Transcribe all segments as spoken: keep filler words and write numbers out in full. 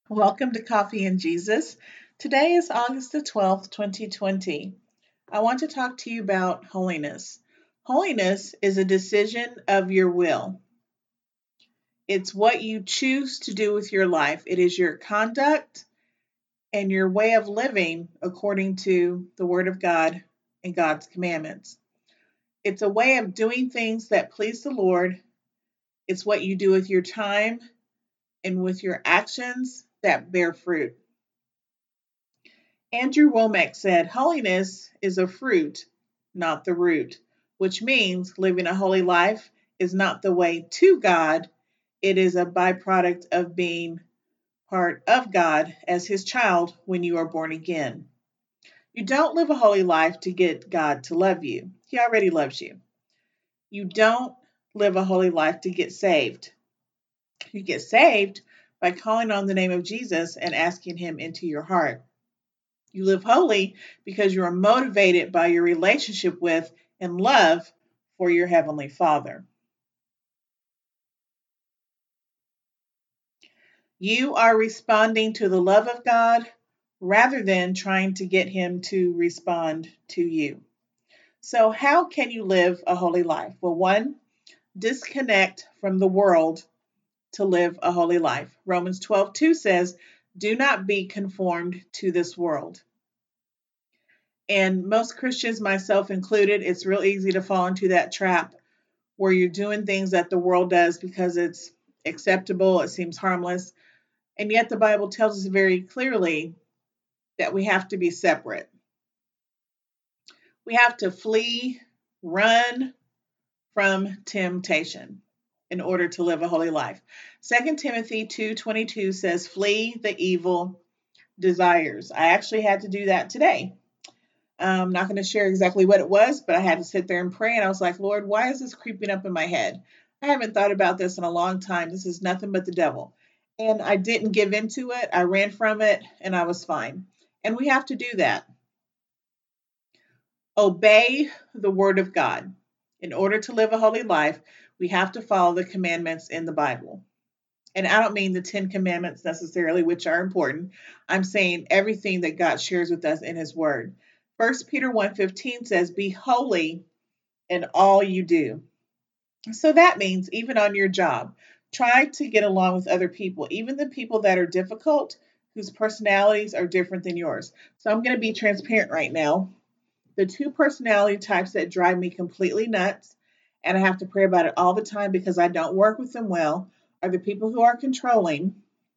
Welcome to Coffee and Jesus. Today is August the twelfth, twenty twenty. I want to talk to you about holiness. Holiness is a decision of your will. It's what you choose to do with your life. It is your conduct and your way of living according to the Word of God and God's commandments. It's a way of doing things that please the Lord. It's what you do with your time and with your actions that bear fruit. Andrew Womack said, "Holiness is a fruit, not the root," which means living a holy life is not the way to God. It is a byproduct of being part of God as His child when you are born again. You don't live a holy life to get God to love you. He already loves you. You don't live a holy life to get saved. You get saved by calling on the name of Jesus and asking Him into your heart. You live holy because you are motivated by your relationship with and love for your Heavenly Father. You are responding to the love of God rather than trying to get Him to respond to you. So, how can you live a holy life? Well, one, disconnect from the world to live a holy life. Romans twelve two says, "Do not be conformed to this world." And most Christians, myself included, it's real easy to fall into that trap where you're doing things that the world does because it's acceptable, it seems harmless. And yet the Bible tells us very clearly that we have to be separate. We have to flee, run from temptation in order to live a holy life. Second Timothy two twenty-two says, "Flee the evil desires." I actually had to do that today. I'm not going to share exactly what it was, but I had to sit there and pray. And I was like, "Lord, why is this creeping up in my head? I haven't thought about this in a long time. This is nothing but the devil." And I didn't give into it. I ran from it and I was fine. And we have to do that. Obey the word of God. In order to live a holy life, we have to follow the commandments in the Bible. And I don't mean the Ten Commandments necessarily, which are important. I'm saying everything that God shares with us in His Word. First Peter one fifteen says, "Be holy in all you do." So that means even on your job, try to get along with other people, even the people that are difficult, whose personalities are different than yours. So I'm going to be transparent right now. The two personality types that drive me completely nuts, and I have to pray about it all the time because I don't work with them well, are the people who are controlling,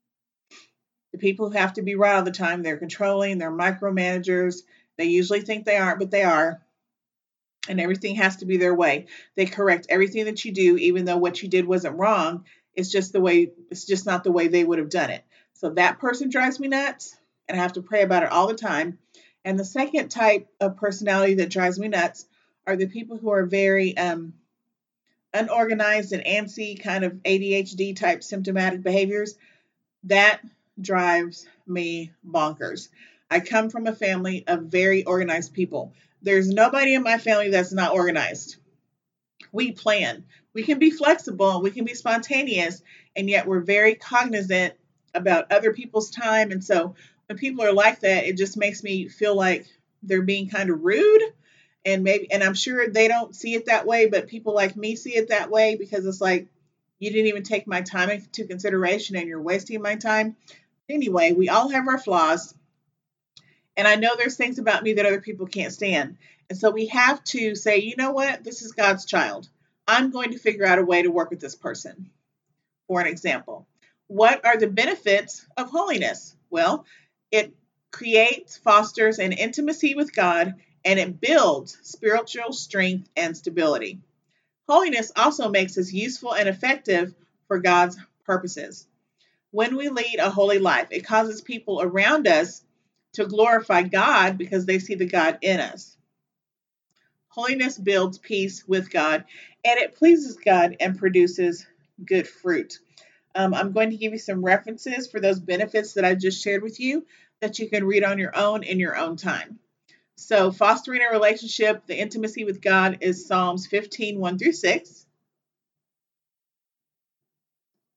the people who have to be right all the time. They're controlling, they're micromanagers. They usually think they aren't, but they are. And everything has to be their way. They correct everything that you do, even though what you did wasn't wrong. It's just the way, it's just not the way they would have done it. So that person drives me nuts, and I have to pray about it all the time. And the second type of personality that drives me nuts are the people who are very um, unorganized and antsy, kind of A D H D type symptomatic behaviors. That drives me bonkers. I come from a family of very organized people. There's nobody in my family that's not organized. We plan. We can be flexible, we can be spontaneous, and yet we're very cognizant about other people's time. And so when people are like that, it just makes me feel like they're being kind of rude. And maybe, and I'm sure they don't see it that way, but people like me see it that way because it's like, you didn't even take my time into consideration and you're wasting my time. Anyway, we all have our flaws. And I know there's things about me that other people can't stand. And so we have to say, you know what? This is God's child. I'm going to figure out a way to work with this person. For an example, what are the benefits of holiness? Well, it creates, fosters an intimacy with God, and it builds spiritual strength and stability. Holiness also makes us useful and effective for God's purposes. When we lead a holy life, it causes people around us to glorify God because they see the God in us. Holiness builds peace with God, and it pleases God and produces good fruit. Um, I'm going to give you some references for those benefits that I just shared with you that you can read on your own in your own time. So, fostering a relationship, the intimacy with God is Psalms fifteen, one through six.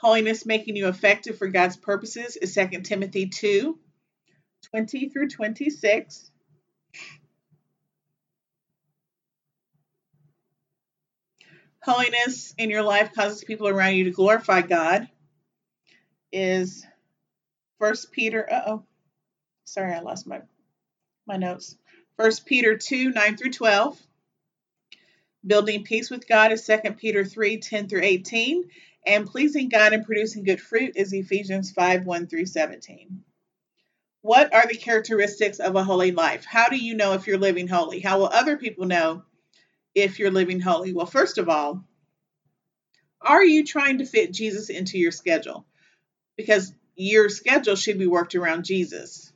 Holiness making you effective for God's purposes is Second Timothy two, twenty through twenty-six. Holiness in your life causes people around you to glorify God is First Peter, uh-oh, sorry, I lost my, my notes. First Peter two, nine through twelve. Building peace with God is Second Peter three, ten through eighteen. And pleasing God and producing good fruit is Ephesians five, one through seventeen. What are the characteristics of a holy life? How do you know if you're living holy? How will other people know if you're living holy? Well, first of all, are you trying to fit Jesus into your schedule? Because your schedule should be worked around Jesus,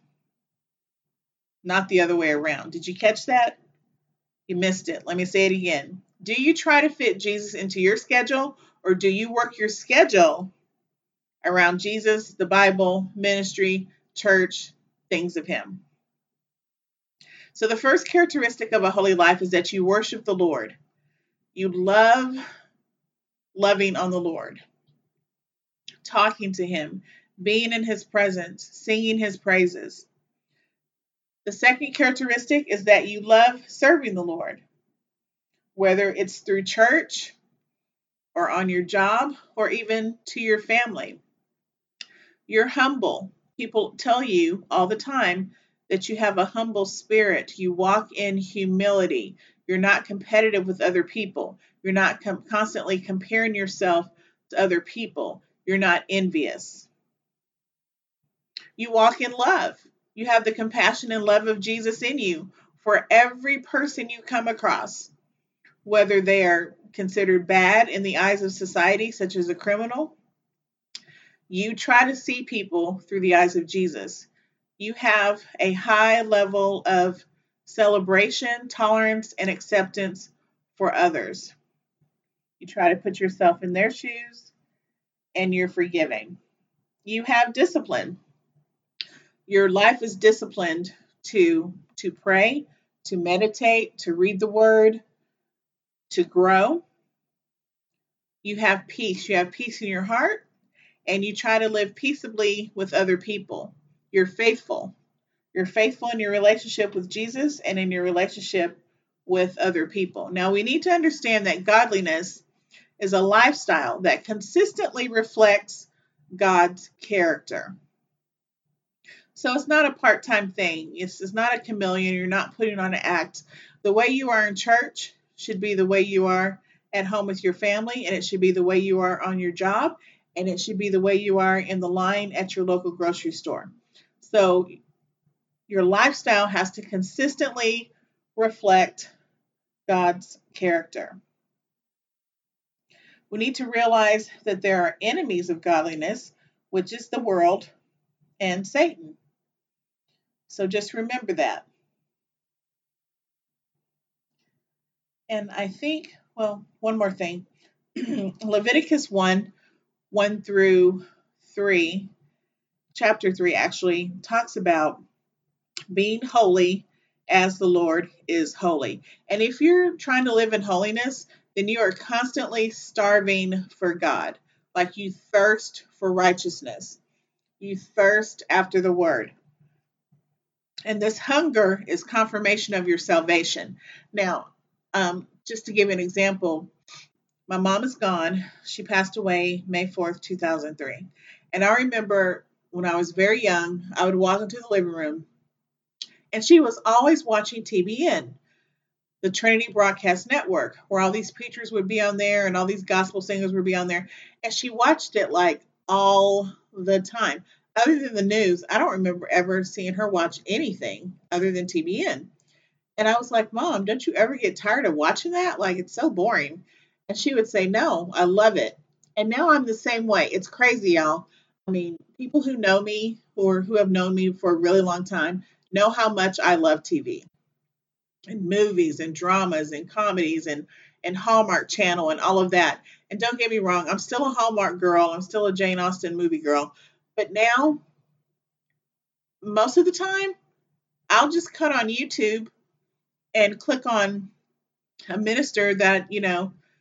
not the other way around. Did you catch that? You missed it. Let me say it again. Do you try to fit Jesus into your schedule, or do you work your schedule around Jesus, the Bible, ministry, church, things of Him? So the first characteristic of a holy life is that you worship the Lord. You love loving on the Lord, talking to Him, being in His presence, singing His praises. The second characteristic is that you love serving the Lord, whether it's through church or on your job or even to your family. You're humble. People tell you all the time that you have a humble spirit. You walk in humility. You're not competitive with other people. You're not com- constantly comparing yourself to other people. You're not envious. You walk in love. You have the compassion and love of Jesus in you for every person you come across, whether they are considered bad in the eyes of society, such as a criminal. You try to see people through the eyes of Jesus. You have a high level of celebration, tolerance, and acceptance for others. You try to put yourself in their shoes, and you're forgiving. You have discipline. Your life is disciplined to, to pray, to meditate, to read the word, to grow. You have peace. You have peace in your heart, and you try to live peaceably with other people. You're faithful. You're faithful in your relationship with Jesus and in your relationship with other people. Now, we need to understand that godliness is a lifestyle that consistently reflects God's character. So it's not a part-time thing. It's, it's not a chameleon. You're not putting on an act. The way you are in church should be the way you are at home with your family, and it should be the way you are on your job, and it should be the way you are in the line at your local grocery store. So your lifestyle has to consistently reflect God's character. We need to realize that there are enemies of godliness, which is the world and Satan. So just remember that. And I think, well, one more thing. Leviticus one, one through three, chapter three actually talks about being holy as the Lord is holy. And if you're trying to live in holiness, then you are constantly starving for God. Like you thirst for righteousness. You thirst after the word. And this hunger is confirmation of your salvation. Now, um, just to give an example, my mom is gone. She passed away May fourth, two thousand three. And I remember when I was very young, I would walk into the living room and she was always watching T B N, the Trinity Broadcast Network, where all these preachers would be on there and all these gospel singers would be on there. And she watched it like all the time. Other than the news, I don't remember ever seeing her watch anything other than T B N. And I was like, Mom, don't you ever get tired of watching that? Like, it's so boring. And she would say, No, I love it. And now I'm the same way. It's crazy, y'all. I mean, people who know me or who have known me for a really long time know how much I love T V and movies and dramas and comedies and, and Hallmark Channel and all of that. And don't get me wrong, I'm still a Hallmark girl. I'm still a Jane Austen movie girl. But now, most of the time, I'll just cut on YouTube and click on a minister that, you know,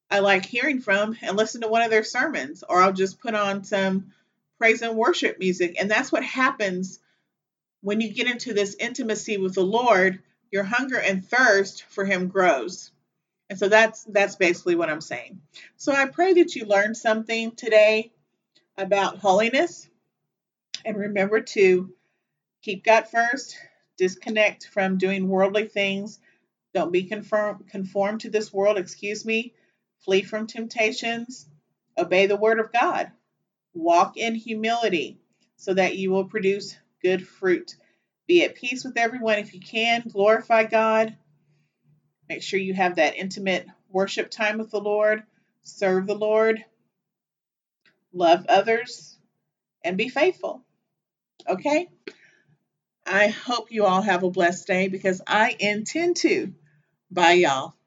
I like hearing from and listen to one of their sermons, or I'll just put on some praise and worship music. And that's what happens when you get into this intimacy with the Lord. Your hunger and thirst for Him grows. And so that's that's basically what I'm saying. So I pray that you learned something today about holiness, and remember to keep God first, disconnect from doing worldly things, don't be conform, conformed to this world, excuse me, flee from temptations, obey the word of God, walk in humility so that you will produce good fruit. Be at peace with everyone if you can, glorify God, make sure you have that intimate worship time with the Lord, serve the Lord, love others, and be faithful. Okay? I hope you all have a blessed day because I intend to. Bye, y'all.